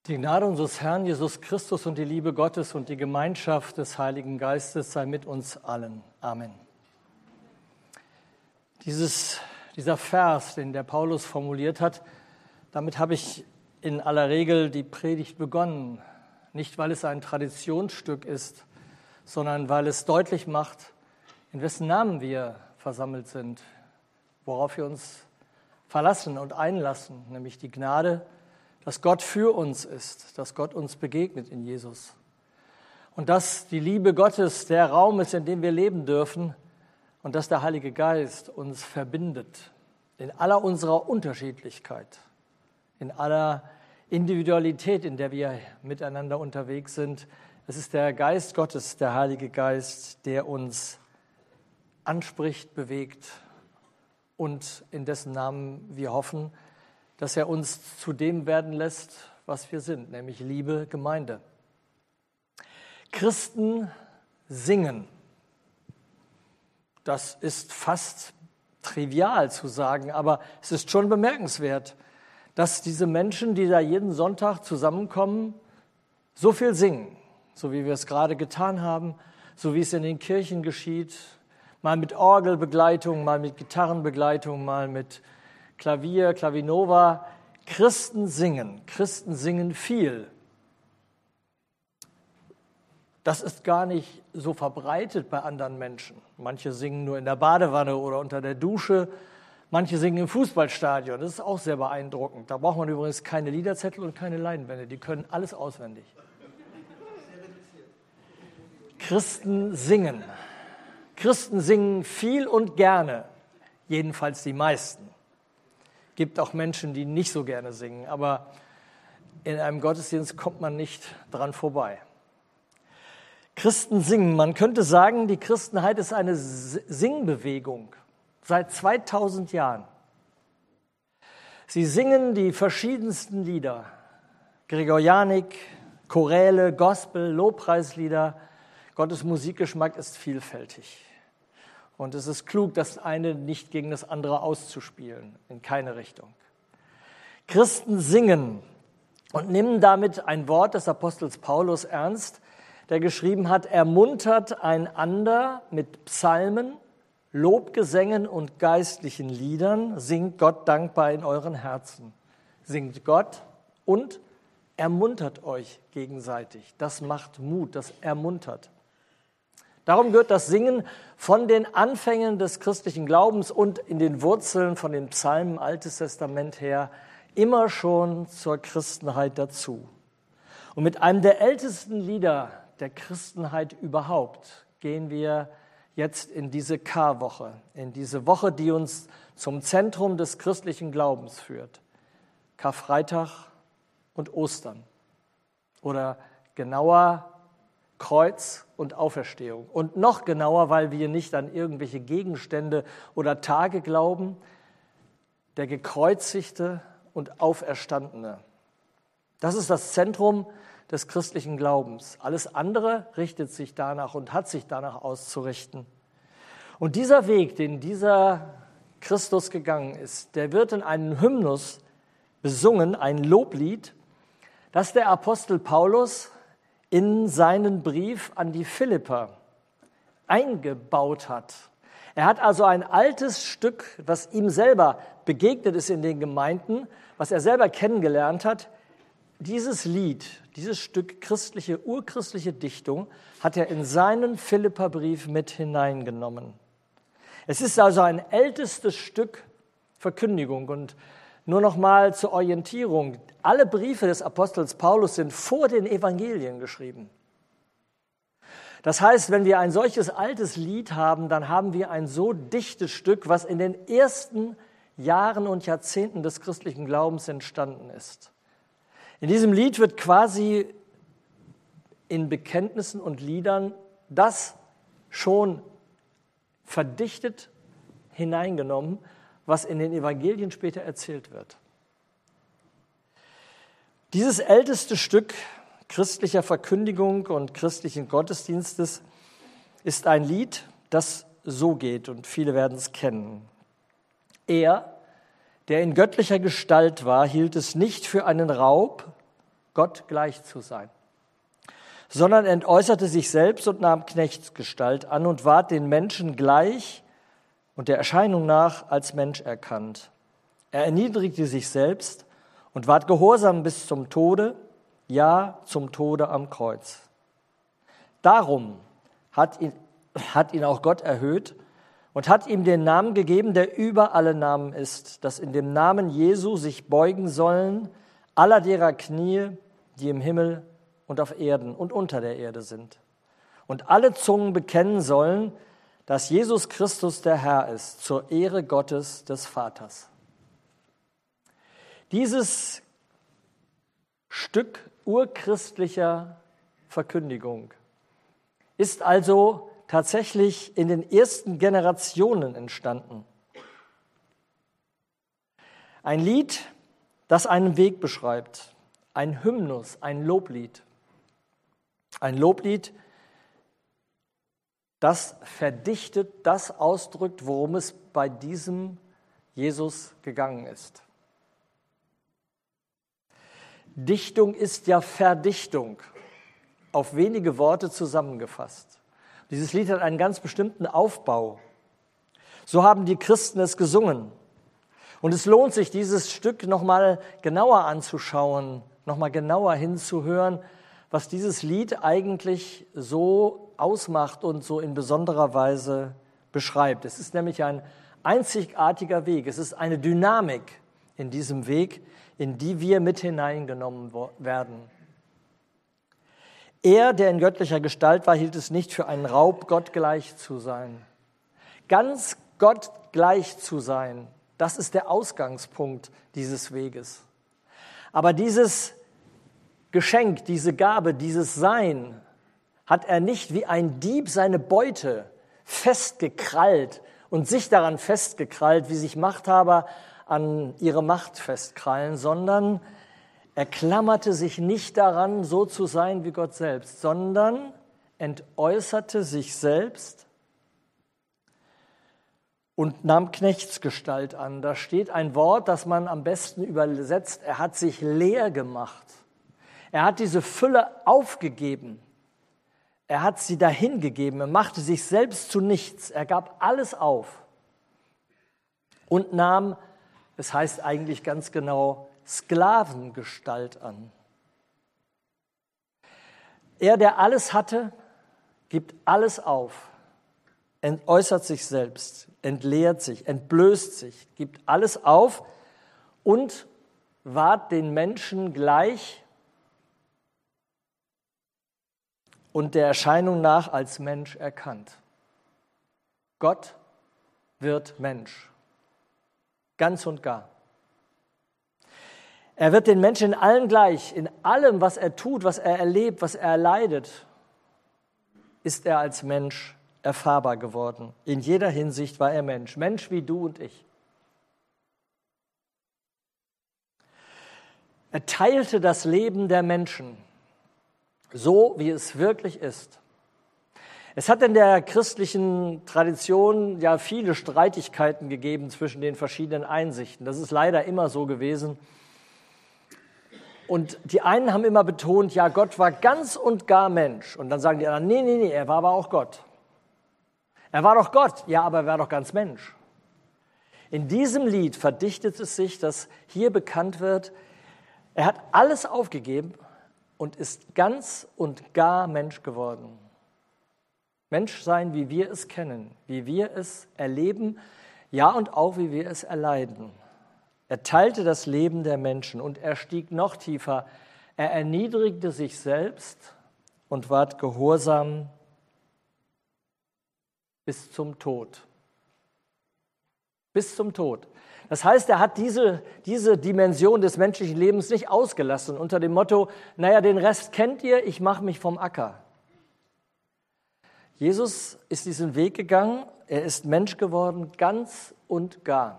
Die Gnade unseres Herrn Jesus Christus und die Liebe Gottes und die Gemeinschaft des Heiligen Geistes sei mit uns allen. Amen. Dieser Vers, den der Paulus formuliert hat, damit habe ich in aller Regel die Predigt begonnen. Nicht, weil es ein Traditionsstück ist, sondern weil es deutlich macht, in wessen Namen wir versammelt sind, worauf wir uns verlassen und einlassen, nämlich die Gnade, dass Gott für uns ist, dass Gott uns begegnet in Jesus. Und dass die Liebe Gottes der Raum ist, in dem wir leben dürfen und dass der Heilige Geist uns verbindet in aller unserer Unterschiedlichkeit, in aller Individualität, in der wir miteinander unterwegs sind. Es ist der Geist Gottes, der Heilige Geist, der uns anspricht, bewegt und in dessen Namen wir hoffen, dass er uns zu dem werden lässt, was wir sind, nämlich liebe Gemeinde. Christen singen. Das ist fast trivial zu sagen, aber es ist schon bemerkenswert, dass diese Menschen, die da jeden Sonntag zusammenkommen, so viel singen, so wie wir es gerade getan haben, so wie es in den Kirchen geschieht, mal mit Orgelbegleitung, mal mit Gitarrenbegleitung, mal mit Klavier, Clavinova. Christen singen viel. Das ist gar nicht so verbreitet bei anderen Menschen. Manche singen nur in der Badewanne oder unter der Dusche, manche singen im Fußballstadion. Das ist auch sehr beeindruckend. Da braucht man übrigens keine Liederzettel und keine Leinwände, die können alles auswendig. Christen singen. Christen singen viel und gerne, jedenfalls die meisten. Gibt auch Menschen, die nicht so gerne singen, aber in einem Gottesdienst kommt man nicht dran vorbei. Christen singen, man könnte sagen, die Christenheit ist eine Singbewegung seit 2000 Jahren. Sie singen die verschiedensten Lieder, Gregorianik, Choräle, Gospel, Lobpreislieder. Gottes Musikgeschmack ist vielfältig. Und es ist klug, das eine nicht gegen das andere auszuspielen, in keine Richtung. Christen singen und nehmen damit ein Wort des Apostels Paulus ernst, der geschrieben hat, ermuntert einander mit Psalmen, Lobgesängen und geistlichen Liedern, singt Gott dankbar in euren Herzen. Singt Gott und ermuntert euch gegenseitig. Das macht Mut, das ermuntert. Darum gehört das Singen von den Anfängen des christlichen Glaubens und in den Wurzeln von den Psalmen, Altes Testament her, immer schon zur Christenheit dazu. Und mit einem der ältesten Lieder der Christenheit überhaupt gehen wir jetzt in diese Karwoche, in diese Woche, die uns zum Zentrum des christlichen Glaubens führt. Karfreitag und Ostern. Oder genauer Kreuz und Auferstehung. Und noch genauer, weil wir nicht an irgendwelche Gegenstände oder Tage glauben, der Gekreuzigte und Auferstandene. Das ist das Zentrum des christlichen Glaubens. Alles andere richtet sich danach und hat sich danach auszurichten. Und dieser Weg, den dieser Christus gegangen ist, der wird in einem Hymnus besungen, ein Loblied, das der Apostel Paulus in seinen Brief an die Philipper eingebaut hat. Er hat also ein altes Stück, was ihm selber begegnet ist in den Gemeinden, was er selber kennengelernt hat. Dieses Lied, dieses Stück urchristliche Dichtung, hat er in seinen Philipperbrief mit hineingenommen. Es ist also ein ältestes Stück Verkündigung und nur noch mal zur Orientierung. Alle Briefe des Apostels Paulus sind vor den Evangelien geschrieben. Das heißt, wenn wir ein solches altes Lied haben, dann haben wir ein so dichtes Stück, was in den ersten Jahren und Jahrzehnten des christlichen Glaubens entstanden ist. In diesem Lied wird quasi in Bekenntnissen und Liedern das schon verdichtet hineingenommen, was in den Evangelien später erzählt wird. Dieses älteste Stück christlicher Verkündigung und christlichen Gottesdienstes ist ein Lied, das so geht, und viele werden es kennen. Er, der in göttlicher Gestalt war, hielt es nicht für einen Raub, Gott gleich zu sein, sondern entäußerte sich selbst und nahm Knechtsgestalt an und ward den Menschen gleich und der Erscheinung nach als Mensch erkannt. Er erniedrigte sich selbst und ward gehorsam bis zum Tode, ja, zum Tode am Kreuz. Darum hat ihn auch Gott erhöht und hat ihm den Namen gegeben, der über alle Namen ist, dass in dem Namen Jesu sich beugen sollen aller derer Knie, die im Himmel und auf Erden und unter der Erde sind. Und alle Zungen bekennen sollen, dass Jesus Christus der Herr ist, zur Ehre Gottes des Vaters. Dieses Stück urchristlicher Verkündigung ist also tatsächlich in den ersten Generationen entstanden. Ein Lied, das einen Weg beschreibt, ein Hymnus, ein Loblied. Ein Loblied, das verdichtet, das ausdrückt, worum es bei diesem Jesus gegangen ist. Dichtung ist ja Verdichtung, auf wenige Worte zusammengefasst. Dieses Lied hat einen ganz bestimmten Aufbau. So haben die Christen es gesungen. Und es lohnt sich, dieses Stück nochmal genauer anzuschauen, nochmal genauer hinzuhören, was dieses Lied eigentlich so ausmacht und so in besonderer Weise beschreibt. Es ist nämlich ein einzigartiger Weg. Es ist eine Dynamik in diesem Weg, in die wir mit hineingenommen werden. Er, der in göttlicher Gestalt war, hielt es nicht für einen Raub, Gott gleich zu sein. Ganz Gott gleich zu sein, das ist der Ausgangspunkt dieses Weges. Aber dieses Geschenk, diese Gabe, dieses Sein hat er nicht wie ein Dieb seine Beute festgekrallt und sich daran festgekrallt, wie sich Machthaber an ihre Macht festkrallen, sondern er klammerte sich nicht daran, so zu sein wie Gott selbst, sondern entäußerte sich selbst und nahm Knechtsgestalt an. Da steht ein Wort, das man am besten übersetzt, er hat sich leer gemacht. Er hat diese Fülle aufgegeben. Er hat sie dahingegeben. Er machte sich selbst zu nichts. Er gab alles auf und nahm, es heißt eigentlich ganz genau, Sklavengestalt an. Er, der alles hatte, gibt alles auf, entäußert sich selbst, entleert sich, entblößt sich, gibt alles auf und ward den Menschen gleich und der Erscheinung nach als Mensch erkannt. Gott wird Mensch, ganz und gar. Er wird den Menschen in allem gleich, in allem, was er tut, was er erlebt, was er erleidet, ist er als Mensch erfahrbar geworden. In jeder Hinsicht war er Mensch, Mensch wie du und ich. Er teilte das Leben der Menschen, so wie es wirklich ist. Es hat in der christlichen Tradition ja viele Streitigkeiten gegeben zwischen den verschiedenen Einsichten. Das ist leider immer so gewesen. Und die einen haben immer betont, ja, Gott war ganz und gar Mensch. Und dann sagen die anderen, nee, er war aber auch Gott. Er war doch Gott, ja, aber er war doch ganz Mensch. In diesem Lied verdichtet es sich, dass hier bekannt wird, er hat alles aufgegeben und ist ganz und gar Mensch geworden. Mensch sein, wie wir es kennen, wie wir es erleben, ja und auch wie wir es erleiden. Er teilte das Leben der Menschen und er stieg noch tiefer. Er erniedrigte sich selbst und ward gehorsam bis zum Tod. Bis zum Tod. Das heißt, er hat diese Dimension des menschlichen Lebens nicht ausgelassen unter dem Motto, naja, den Rest kennt ihr, ich mache mich vom Acker. Jesus ist diesen Weg gegangen, er ist Mensch geworden, ganz und gar.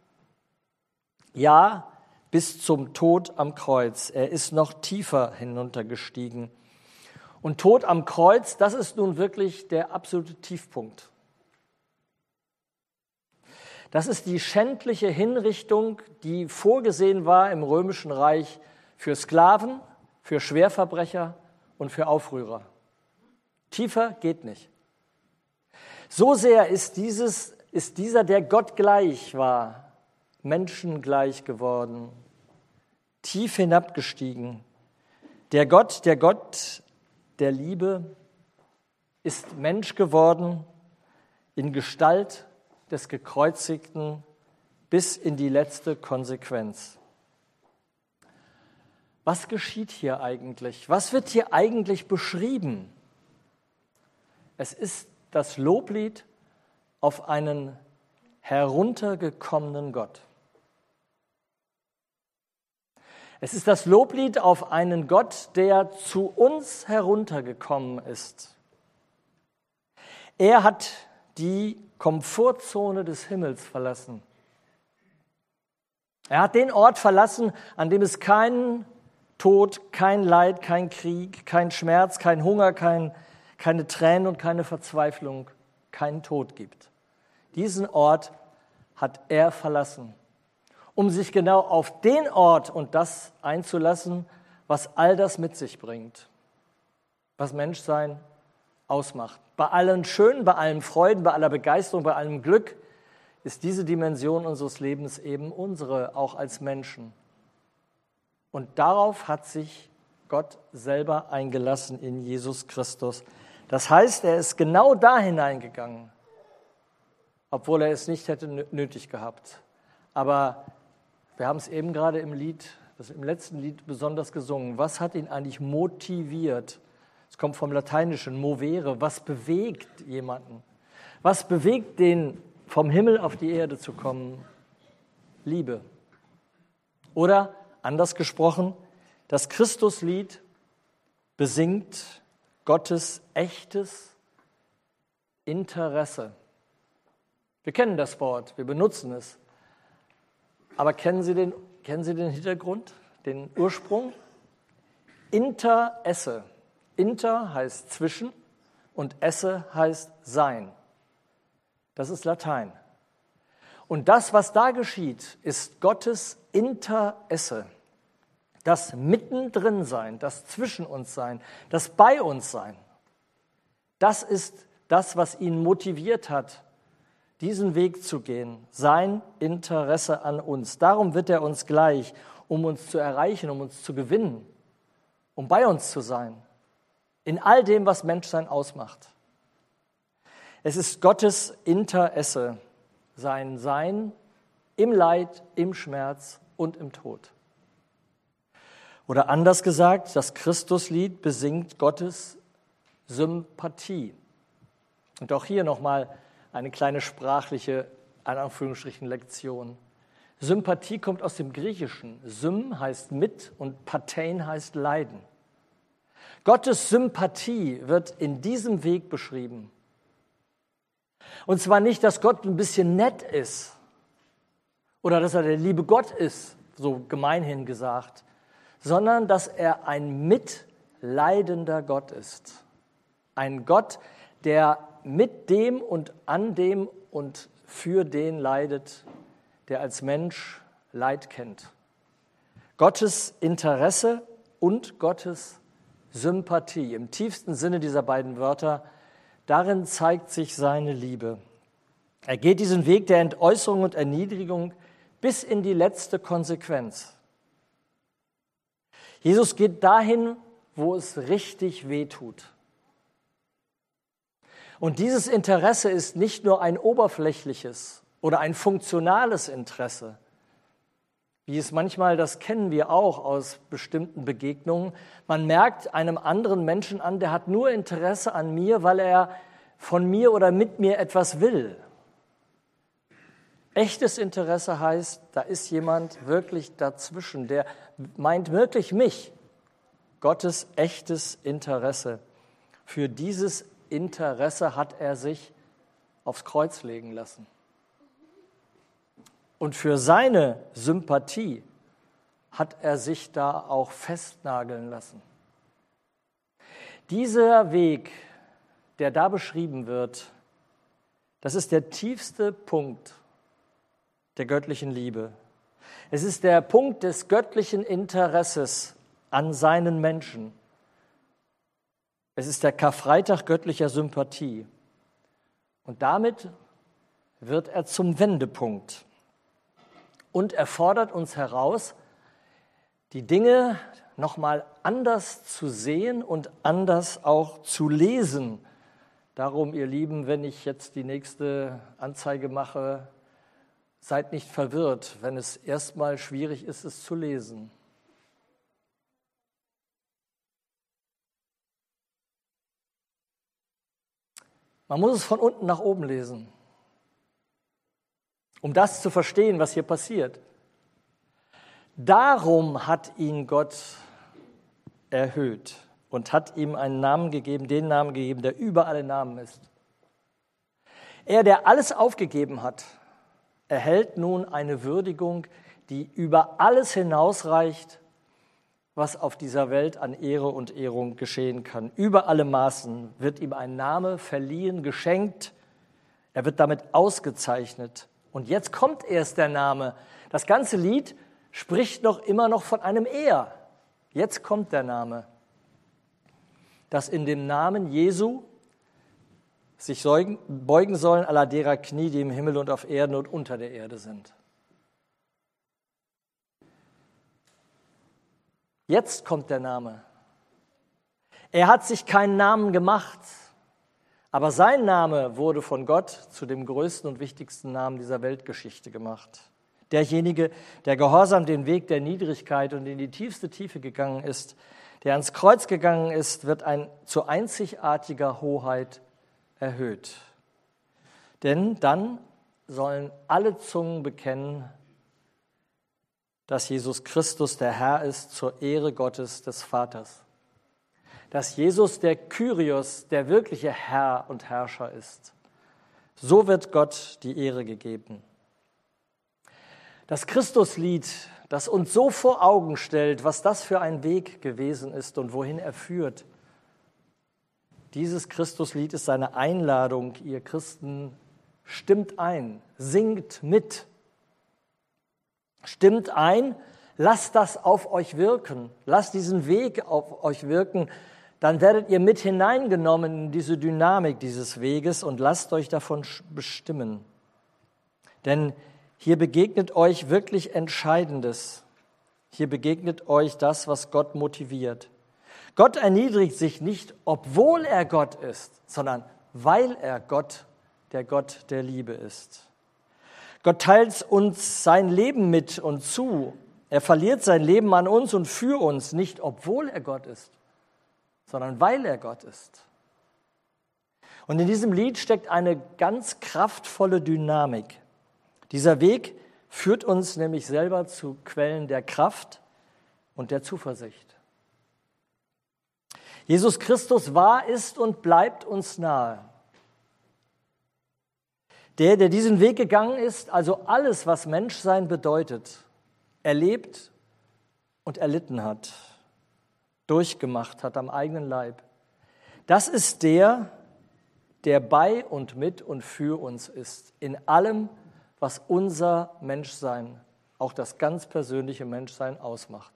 Ja, bis zum Tod am Kreuz. Er ist noch tiefer hinuntergestiegen. Und Tod am Kreuz, das ist nun wirklich der absolute Tiefpunkt. Das ist die schändliche Hinrichtung, die vorgesehen war im Römischen Reich für Sklaven, für Schwerverbrecher und für Aufrührer. Tiefer geht nicht. So sehr ist dieser, der Gott gleich war, menschengleich geworden, tief hinabgestiegen. Der Gott der Liebe ist Mensch geworden in Gestalt des Gekreuzigten bis in die letzte Konsequenz. Was geschieht hier eigentlich? Was wird hier eigentlich beschrieben? Es ist das Loblied auf einen heruntergekommenen Gott. Es ist das Loblied auf einen Gott, der zu uns heruntergekommen ist. Er hat die Komfortzone des Himmels verlassen. Er hat den Ort verlassen, an dem es keinen Tod, kein Leid, kein Krieg, kein Schmerz, kein Hunger, keine Tränen und keine Verzweiflung, keinen Tod gibt. Diesen Ort hat er verlassen, um sich genau auf den Ort und das einzulassen, was all das mit sich bringt, was Menschsein ausmacht. Bei allen Schönen, bei allen Freuden, bei aller Begeisterung, bei allem Glück ist diese Dimension unseres Lebens eben unsere, auch als Menschen. Und darauf hat sich Gott selber eingelassen in Jesus Christus. Das heißt, er ist genau da hineingegangen, obwohl er es nicht hätte nötig gehabt. Aber wir haben es eben gerade im letzten Lied besonders gesungen. Was hat ihn eigentlich motiviert? Es kommt vom Lateinischen, movere. Was bewegt jemanden? Was bewegt den, vom Himmel auf die Erde zu kommen? Liebe. Oder, anders gesprochen, das Christuslied besingt Gottes echtes Interesse. Wir kennen das Wort, wir benutzen es. Aber kennen Sie den Hintergrund, den Ursprung? Interesse. Inter heißt zwischen und esse heißt sein. Das ist Latein. Und das, was da geschieht, ist Gottes Interesse. Das Mittendrin-Sein, das Zwischen uns Sein, das Bei uns Sein. Das ist das, was ihn motiviert hat, diesen Weg zu gehen. Sein Interesse an uns. Darum wird er uns gleich, um uns zu erreichen, um uns zu gewinnen, um bei uns zu sein. In all dem, was Menschsein ausmacht. Es ist Gottes Interesse, sein Sein im Leid, im Schmerz und im Tod. Oder anders gesagt, das Christuslied besingt Gottes Sympathie. Und auch hier nochmal eine kleine sprachliche, in Anführungsstrichen, Lektion. Sympathie kommt aus dem Griechischen. Sym heißt mit und Pathein heißt leiden. Gottes Sympathie wird in diesem Weg beschrieben. Und zwar nicht, dass Gott ein bisschen nett ist oder dass er der liebe Gott ist, so gemeinhin gesagt, sondern dass er ein mitleidender Gott ist. Ein Gott, der mit dem und an dem und für den leidet, der als Mensch Leid kennt. Gottes Interesse und Gottes Sympathie, im tiefsten Sinne dieser beiden Wörter, darin zeigt sich seine Liebe. Er geht diesen Weg der Entäußerung und Erniedrigung bis in die letzte Konsequenz. Jesus geht dahin, wo es richtig wehtut. Und dieses Interesse ist nicht nur ein oberflächliches oder ein funktionales Interesse, wie es manchmal, das kennen wir auch aus bestimmten Begegnungen. Man merkt einem anderen Menschen an, der hat nur Interesse an mir, weil er von mir oder mit mir etwas will. Echtes Interesse heißt, da ist jemand wirklich dazwischen, der meint wirklich mich. Gottes echtes Interesse. Für dieses Interesse hat er sich aufs Kreuz legen lassen. Und für seine Sympathie hat er sich da auch festnageln lassen. Dieser Weg, der da beschrieben wird, das ist der tiefste Punkt der göttlichen Liebe. Es ist der Punkt des göttlichen Interesses an seinen Menschen. Es ist der Karfreitag göttlicher Sympathie. Und damit wird er zum Wendepunkt. Und er fordert uns heraus, die Dinge nochmal anders zu sehen und anders auch zu lesen. Darum, ihr Lieben, wenn ich jetzt die nächste Anzeige mache, seid nicht verwirrt, wenn es erstmal schwierig ist, es zu lesen. Man muss es von unten nach oben lesen, um das zu verstehen, was hier passiert. Darum hat ihn Gott erhöht und hat ihm einen Namen gegeben, den Namen gegeben, der über alle Namen ist. Er, der alles aufgegeben hat, erhält nun eine Würdigung, die über alles hinausreicht, was auf dieser Welt an Ehre und Ehrung geschehen kann. Über alle Maßen wird ihm ein Name verliehen, geschenkt. Er wird damit ausgezeichnet. Und jetzt kommt erst der Name. Das ganze Lied spricht immer noch von einem Er. Jetzt kommt der Name. Dass in dem Namen Jesu sich beugen sollen aller derer Knie, die im Himmel und auf Erden und unter der Erde sind. Jetzt kommt der Name. Er hat sich keinen Namen gemacht, aber sein Name wurde von Gott zu dem größten und wichtigsten Namen dieser Weltgeschichte gemacht. Derjenige, der gehorsam den Weg der Niedrigkeit und in die tiefste Tiefe gegangen ist, der ans Kreuz gegangen ist, wird zu einzigartiger Hoheit erhöht. Denn dann sollen alle Zungen bekennen, dass Jesus Christus der Herr ist, zur Ehre Gottes des Vaters. Dass Jesus der Kyrios, der wirkliche Herr und Herrscher ist. So wird Gott die Ehre gegeben. Das Christuslied, das uns so vor Augen stellt, was das für ein Weg gewesen ist und wohin er führt. Dieses Christuslied ist seine Einladung, ihr Christen, stimmt ein, singt mit. Stimmt ein, lasst das auf euch wirken, lasst diesen Weg auf euch wirken, dann werdet ihr mit hineingenommen in diese Dynamik dieses Weges und lasst euch davon bestimmen. Denn hier begegnet euch wirklich Entscheidendes. Hier begegnet euch das, was Gott motiviert. Gott erniedrigt sich nicht, obwohl er Gott ist, sondern weil er Gott der Liebe ist. Gott teilt uns sein Leben mit und zu. Er verliert sein Leben an uns und für uns, nicht obwohl er Gott ist, sondern weil er Gott ist. Und in diesem Lied steckt eine ganz kraftvolle Dynamik. Dieser Weg führt uns nämlich selber zu Quellen der Kraft und der Zuversicht. Jesus Christus war, ist und bleibt uns nahe. Der diesen Weg gegangen ist, also alles, was Menschsein bedeutet, erlebt und erlitten hat, durchgemacht hat am eigenen Leib. Das ist der bei und mit und für uns ist, in allem, was unser Menschsein, auch das ganz persönliche Menschsein ausmacht.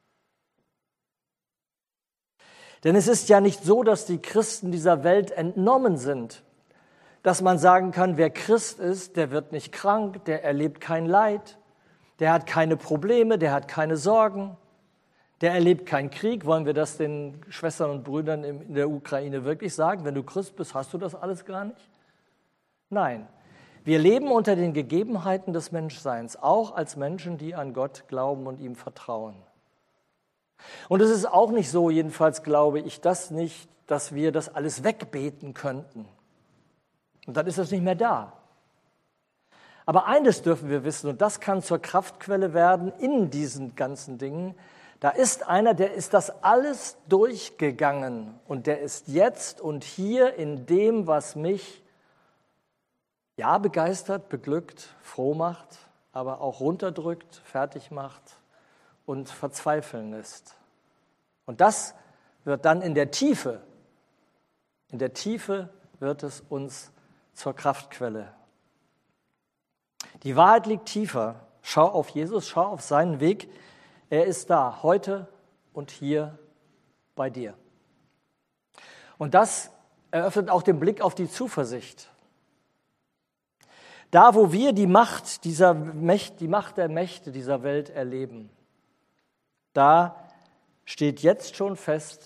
Denn es ist ja nicht so, dass die Christen dieser Welt entnommen sind, dass man sagen kann, wer Christ ist, der wird nicht krank, der erlebt kein Leid, der hat keine Probleme, der hat keine Sorgen, der erlebt keinen Krieg. Wollen wir das den Schwestern und Brüdern in der Ukraine wirklich sagen? Wenn du Christ bist, hast du das alles gar nicht? Nein, wir leben unter den Gegebenheiten des Menschseins, auch als Menschen, die an Gott glauben und ihm vertrauen. Und es ist auch nicht so, jedenfalls glaube ich das nicht, dass wir das alles wegbeten könnten. Und dann ist es nicht mehr da. Aber eines dürfen wir wissen, und das kann zur Kraftquelle werden in diesen ganzen Dingen. Da ist einer, der ist das alles durchgegangen und der ist jetzt und hier in dem, was mich ja begeistert, beglückt, froh macht, aber auch runterdrückt, fertig macht und verzweifeln lässt. Und das wird dann in der Tiefe wird es uns zur Kraftquelle. Die Wahrheit liegt tiefer. Schau auf Jesus, schau auf seinen Weg. Er ist da, heute und hier bei dir. Und das eröffnet auch den Blick auf die Zuversicht. Da, wo wir die Macht der Mächte dieser Welt erleben, da steht jetzt schon fest,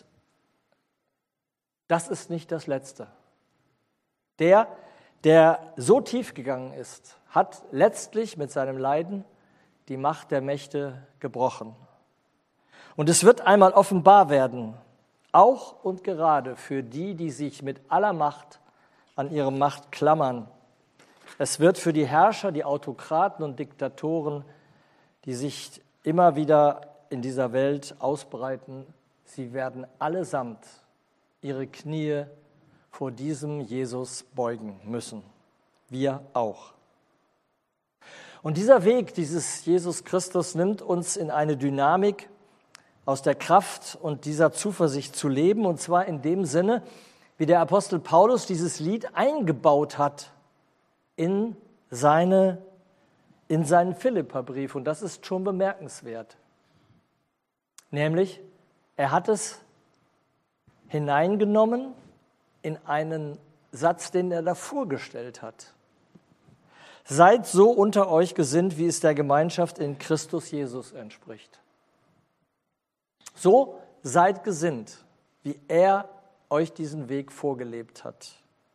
das ist nicht das Letzte. Der so tief gegangen ist, hat letztlich mit seinem Leiden die Macht der Mächte gebrochen. Und es wird einmal offenbar werden, auch und gerade für die, die sich mit aller Macht an ihre Macht klammern. Es wird für die Herrscher, die Autokraten und Diktatoren, die sich immer wieder in dieser Welt ausbreiten, sie werden allesamt ihre Knie vor diesem Jesus beugen müssen. Wir auch. Und dieser Weg, dieses Jesus Christus, nimmt uns in eine Dynamik, aus der Kraft und dieser Zuversicht zu leben, und zwar in dem Sinne, wie der Apostel Paulus dieses Lied eingebaut hat in seinen Philipperbrief. Und das ist schon bemerkenswert. Nämlich, er hat es hineingenommen in einen Satz, den er davor gestellt hat. Seid so unter euch gesinnt, wie es der Gemeinschaft in Christus Jesus entspricht. So seid gesinnt, wie er euch diesen Weg vorgelebt hat.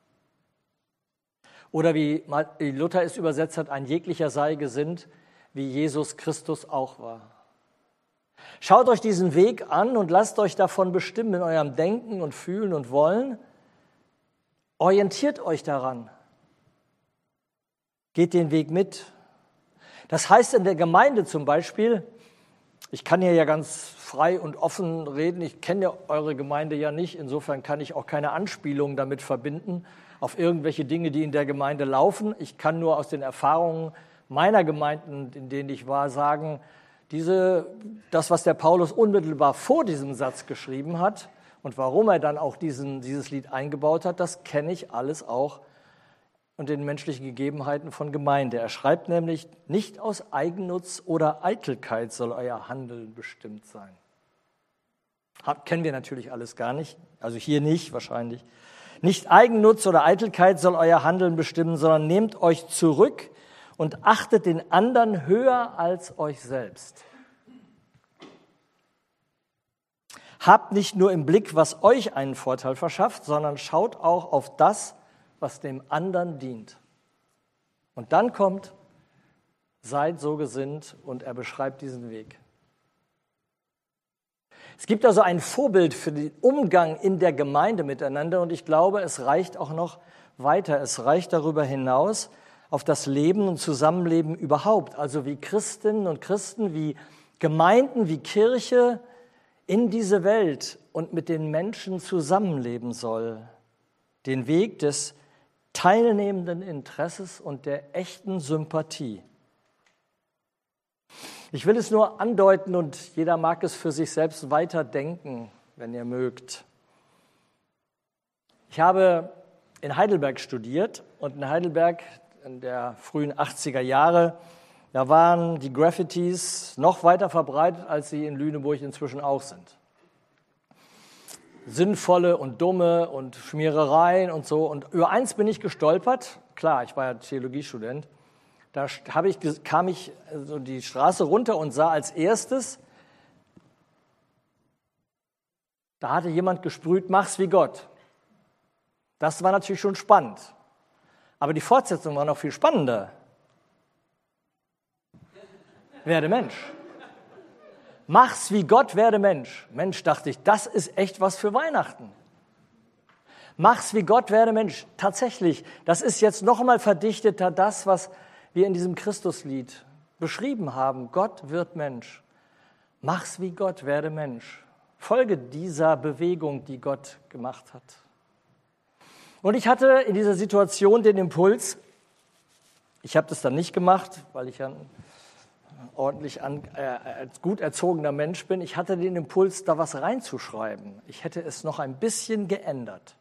Oder wie Luther es übersetzt hat, ein jeglicher sei gesinnt, wie Jesus Christus auch war. Schaut euch diesen Weg an und lasst euch davon bestimmen in eurem Denken und Fühlen und Wollen. Orientiert euch daran. Geht den Weg mit. Das heißt in der Gemeinde zum Beispiel, ich kann hier ja ganz frei und offen reden, ich kenne ja eure Gemeinde ja nicht, insofern kann ich auch keine Anspielungen damit verbinden, auf irgendwelche Dinge, die in der Gemeinde laufen. Ich kann nur aus den Erfahrungen meiner Gemeinden, in denen ich war, sagen, das, was der Paulus unmittelbar vor diesem Satz geschrieben hat und warum er dann auch dieses Lied eingebaut hat, das kenne ich alles auch und den menschlichen Gegebenheiten von Gemeinde. Er schreibt nämlich, nicht aus Eigennutz oder Eitelkeit soll euer Handeln bestimmt sein. Kennen wir natürlich alles gar nicht, also hier nicht wahrscheinlich. Nicht Eigennutz oder Eitelkeit soll euer Handeln bestimmen, sondern nehmt euch zurück und achtet den anderen höher als euch selbst. Habt nicht nur im Blick, was euch einen Vorteil verschafft, sondern schaut auch auf das, was dem anderen dient. Und dann kommt, seid so gesinnt, und er beschreibt diesen Weg. Es gibt also ein Vorbild für den Umgang in der Gemeinde miteinander, und ich glaube, es reicht auch noch weiter. Es reicht darüber hinaus auf das Leben und Zusammenleben überhaupt, also wie Christinnen und Christen, wie Gemeinden, wie Kirche in diese Welt und mit den Menschen zusammenleben soll. Den Weg des teilnehmenden Interesses und der echten Sympathie. Ich will es nur andeuten und jeder mag es für sich selbst weiterdenken, wenn ihr mögt. Ich habe in Heidelberg studiert und in Heidelberg in der frühen 80er Jahre, da waren die Graffitis noch weiter verbreitet, als sie in Lüneburg inzwischen auch sind. Sinnvolle und dumme und Schmierereien und so. Und über eins bin ich gestolpert. Klar, ich war ja Theologiestudent. Da kam ich so die Straße runter und sah als erstes, da hatte jemand gesprüht, mach's wie Gott. Das war natürlich schon spannend. Aber die Fortsetzung war noch viel spannender. Werde Mensch. Mach's wie Gott, werde Mensch. Mensch, dachte ich, das ist echt was für Weihnachten. Mach's wie Gott, werde Mensch. Tatsächlich, das ist jetzt noch einmal verdichteter, das, was wir in diesem Christuslied beschrieben haben. Gott wird Mensch. Mach's wie Gott, werde Mensch. Folge dieser Bewegung, die Gott gemacht hat. Und ich hatte in dieser Situation den Impuls, ich habe das dann nicht gemacht, weil ich ja als gut erzogener Mensch bin, ich hatte den Impuls, da was reinzuschreiben. Ich hätte es noch ein bisschen geändert.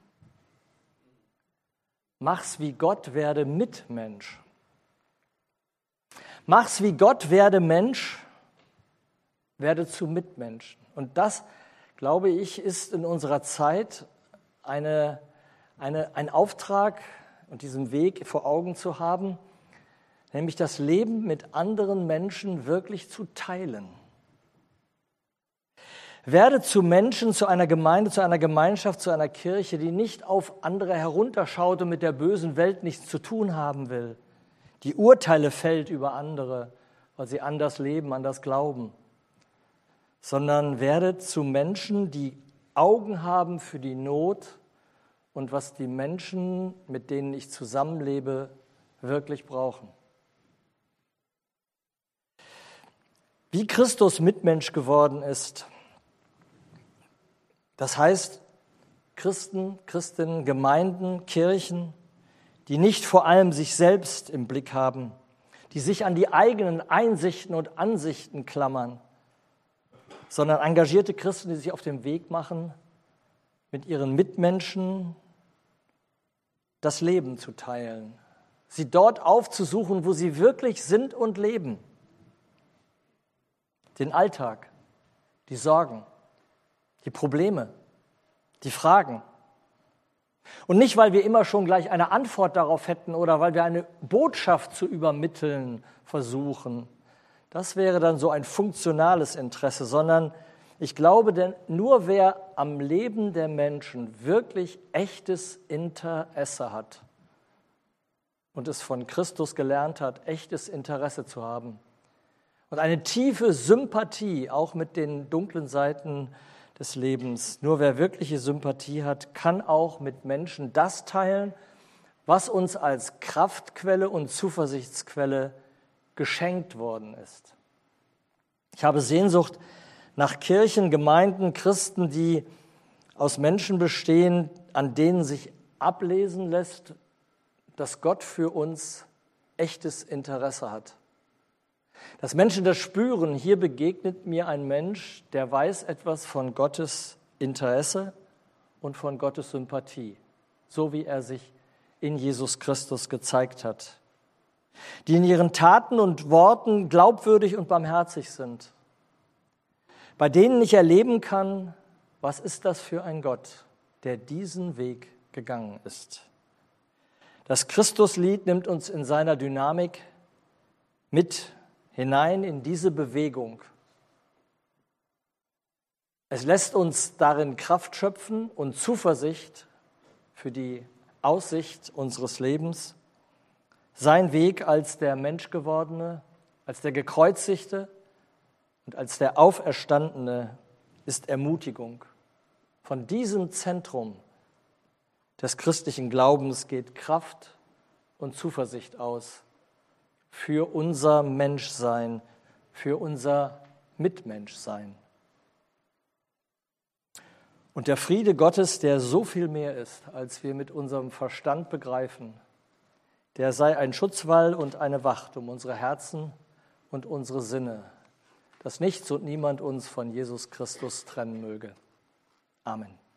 Mach's wie Gott, werde Mitmensch. Mach's wie Gott, werde Mensch Werde zu Mitmenschen. Und das, glaube ich, ist in unserer Zeit ein Auftrag und diesen Weg vor Augen zu haben, nämlich das Leben mit anderen Menschen wirklich zu teilen. Werde zu Menschen, zu einer Gemeinde, zu einer Gemeinschaft, zu einer Kirche, die nicht auf andere herunterschaut und mit der bösen Welt nichts zu tun haben will, die Urteile fällt über andere, weil sie anders leben, anders glauben, sondern werde zu Menschen, die Augen haben für die Not und was die Menschen, mit denen ich zusammenlebe, wirklich brauchen. Wie Christus Mitmensch geworden ist, das heißt, Christen, Christinnen, Gemeinden, Kirchen, die nicht vor allem sich selbst im Blick haben, die sich an die eigenen Einsichten und Ansichten klammern, sondern engagierte Christen, die sich auf den Weg machen, mit ihren Mitmenschen das Leben zu teilen, sie dort aufzusuchen, wo sie wirklich sind und leben. Den Alltag, die Sorgen, die Probleme, die Fragen. Und nicht, weil wir immer schon gleich eine Antwort darauf hätten oder weil wir eine Botschaft zu übermitteln versuchen. Das wäre dann so ein funktionales Interesse, sondern ich glaube, denn nur wer am Leben der Menschen wirklich echtes Interesse hat und es von Christus gelernt hat, echtes Interesse zu haben und eine tiefe Sympathie auch mit den dunklen Seiten des Lebens, nur wer wirkliche Sympathie hat, kann auch mit Menschen das teilen, was uns als Kraftquelle und Zuversichtsquelle geschenkt worden ist. Ich habe Sehnsucht nach Kirchen, Gemeinden, Christen, die aus Menschen bestehen, an denen sich ablesen lässt, dass Gott für uns echtes Interesse hat. Dass Menschen das spüren, hier begegnet mir ein Mensch, der weiß etwas von Gottes Interesse und von Gottes Sympathie, so wie er sich in Jesus Christus gezeigt hat. Die in ihren Taten und Worten glaubwürdig und barmherzig sind, bei denen ich erleben kann, was ist das für ein Gott, der diesen Weg gegangen ist. Das Christuslied nimmt uns in seiner Dynamik mit hinein in diese Bewegung. Es lässt uns darin Kraft schöpfen und Zuversicht für die Aussicht unseres Lebens. Sein Weg als der Menschgewordene, als der Gekreuzigte und als der Auferstandene ist Ermutigung. Von diesem Zentrum des christlichen Glaubens geht Kraft und Zuversicht aus für unser Menschsein, für unser Mitmenschsein. Und der Friede Gottes, der so viel mehr ist, als wir mit unserem Verstand begreifen, der sei ein Schutzwall und eine Wacht um unsere Herzen und unsere Sinne, dass nichts und niemand uns von Jesus Christus trennen möge. Amen.